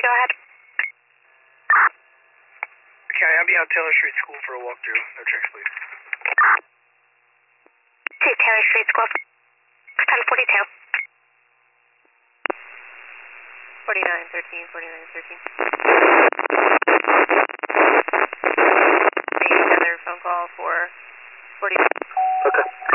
go ahead. Okay, I'll be out Taylor Street School for a walkthrough. No checks, please. To Taylor Street School. 1042. 4913, 4913. Another phone call for 40. Okay.